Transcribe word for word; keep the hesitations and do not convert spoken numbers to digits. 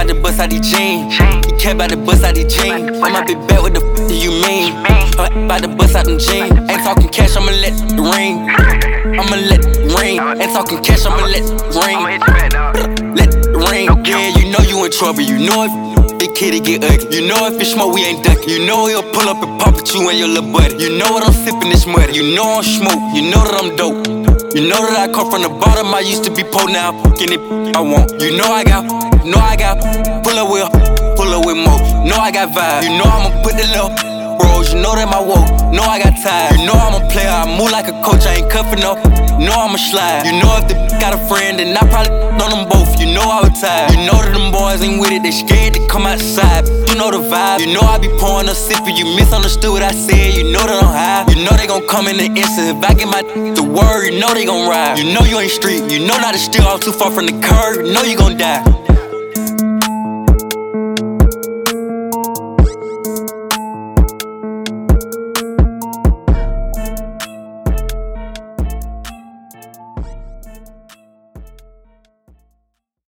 bout to bust out these jeans. He care bout to bust out these jeans. I'ma be back, what the f do you mean? Her bout to bust out them jeans. Ain't talking cash, I'ma let it ring. I'ma let it ring. Ain't talking cash, I'ma let it ring. Let it ring. Yeah, you know you in trouble. You know if big kitty get ugly. You know if you smoke, we ain't ducky. You know he'll pull up and pop at you and your little buddy. You know what I'm sipping this muddy. You know I'm smoke. You know that I'm dope. You know that I come from the bottom. I used to be poor, now I'm fucking it. I want. You know I got. Know I got. Pull up with. Pull up with more. Know I got vibe. You know I'ma put the little bros. You know that my woke. Know I got tired. You know I'm a player. I move like a coach. I ain't cuffing up. Know I'ma slide. You know if the got a friend, then I probably on them both. You know I was tired. You know that them boys ain't with it. They scared to come outside. You know the vibe. You know I be pouring a sip. You misunderstood what I said. You know that I'm high. You know they gon' come in the instant. If I get my the word, you know they gon' ride. You know you ain't street. You know not to steal. I'm too far from the curb. You know you gon' die.